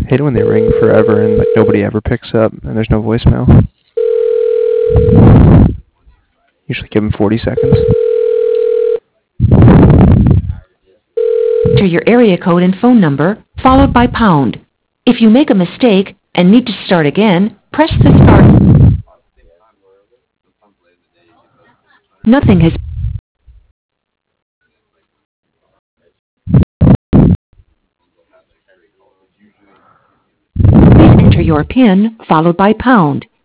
Hate it when they ring forever and like nobody ever picks up and there's no voicemail. Usually give them 40 seconds. Enter your area code and phone number, followed by pound. If you make a mistake and need to start again, press the start. Nothing has. Please enter your PIN, followed by pound.